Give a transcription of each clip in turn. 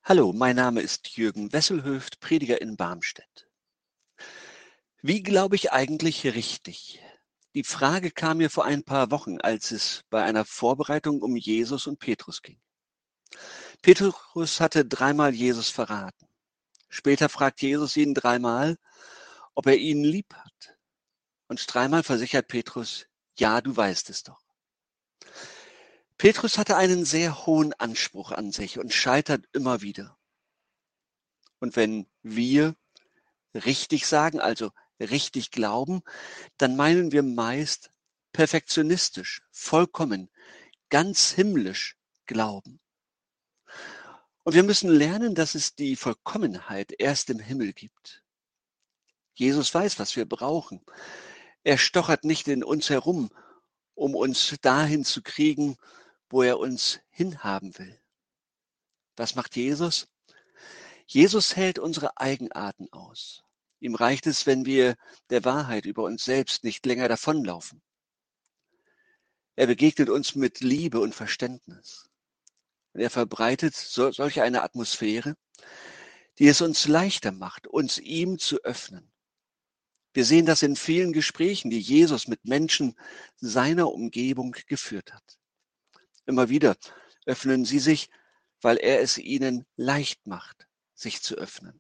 Hallo, mein Name ist Jürgen Wesselhöft, Prediger in Barmstedt. Wie glaube ich eigentlich richtig? Die Frage kam mir vor ein paar Wochen, als es bei einer Vorbereitung um Jesus und Petrus ging. Petrus hatte dreimal Jesus verraten. Später fragt Jesus ihn dreimal, ob er ihn lieb hat. Und dreimal versichert Petrus, ja, du weißt es doch. Petrus hatte einen sehr hohen Anspruch an sich und scheitert immer wieder. Und wenn wir richtig sagen, also richtig glauben, dann meinen wir meist perfektionistisch, vollkommen, ganz himmlisch glauben. Und wir müssen lernen, dass es die Vollkommenheit erst im Himmel gibt. Jesus weiß, was wir brauchen. Er stochert nicht in uns herum, um uns dahin zu kriegen, wo er uns hinhaben will. Was macht Jesus? Jesus hält unsere Eigenarten aus. Ihm reicht es, wenn wir der Wahrheit über uns selbst nicht länger davonlaufen. Er begegnet uns mit Liebe und Verständnis. Und er verbreitet solche eine Atmosphäre, die es uns leichter macht, uns ihm zu öffnen. Wir sehen das in vielen Gesprächen, die Jesus mit Menschen seiner Umgebung geführt hat. Immer wieder öffnen sie sich, weil er es ihnen leicht macht, sich zu öffnen.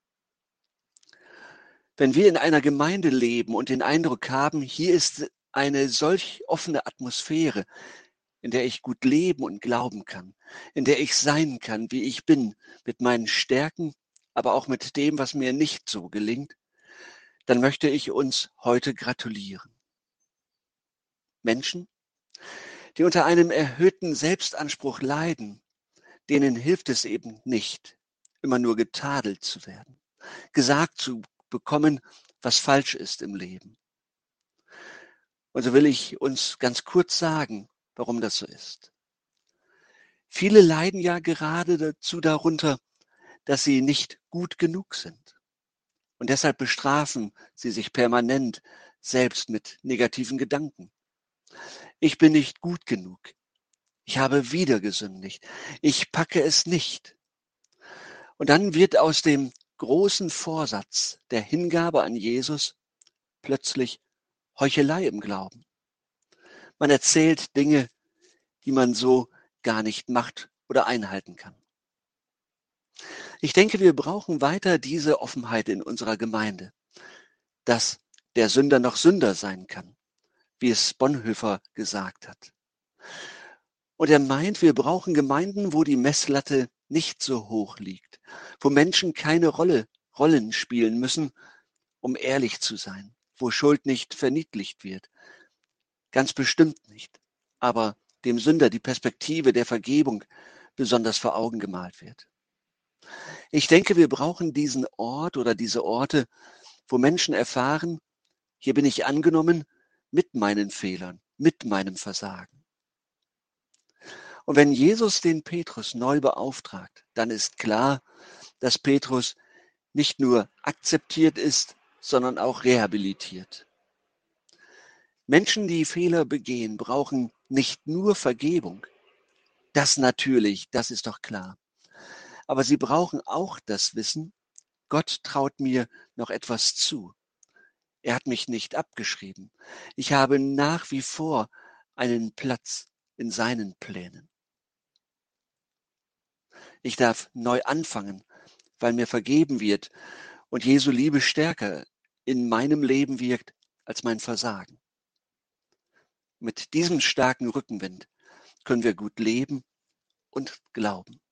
Wenn wir in einer Gemeinde leben und den Eindruck haben, hier ist eine solch offene Atmosphäre, in der ich gut leben und glauben kann, in der ich sein kann, wie ich bin, mit meinen Stärken, aber auch mit dem, was mir nicht so gelingt, dann möchte ich uns heute gratulieren. Menschen, die unter einem erhöhten Selbstanspruch leiden, denen hilft es eben nicht, immer nur getadelt zu werden, gesagt zu bekommen, was falsch ist im Leben. Und so will ich uns ganz kurz sagen, warum das so ist. Viele leiden ja gerade darunter, dass sie nicht gut genug sind. Und deshalb bestrafen sie sich permanent selbst mit negativen Gedanken. Ich bin nicht gut genug. Ich habe wieder gesündigt. Ich packe es nicht. Und dann wird aus dem großen Vorsatz der Hingabe an Jesus plötzlich Heuchelei im Glauben. Man erzählt Dinge, die man so gar nicht macht oder einhalten kann. Ich denke, wir brauchen weiter diese Offenheit in unserer Gemeinde, dass der Sünder noch Sünder sein kann, wie es Bonhoeffer gesagt hat. Und er meint, wir brauchen Gemeinden, wo die Messlatte nicht so hoch liegt, wo Menschen keine Rollen spielen müssen, um ehrlich zu sein, wo Schuld nicht verniedlicht wird. Ganz bestimmt nicht, aber dem Sünder die Perspektive der Vergebung besonders vor Augen gemalt wird. Ich denke, wir brauchen diesen Ort oder diese Orte, wo Menschen erfahren, hier bin ich angenommen mit meinen Fehlern, mit meinem Versagen. Und wenn Jesus den Petrus neu beauftragt, dann ist klar, dass Petrus nicht nur akzeptiert ist, sondern auch rehabilitiert. Menschen, die Fehler begehen, brauchen nicht nur Vergebung. Das natürlich, das ist doch klar. Aber sie brauchen auch das Wissen, Gott traut mir noch etwas zu. Er hat mich nicht abgeschrieben. Ich habe nach wie vor einen Platz in seinen Plänen. Ich darf neu anfangen, weil mir vergeben wird und Jesu Liebe stärker in meinem Leben wirkt als mein Versagen. Mit diesem starken Rückenwind können wir gut leben und glauben.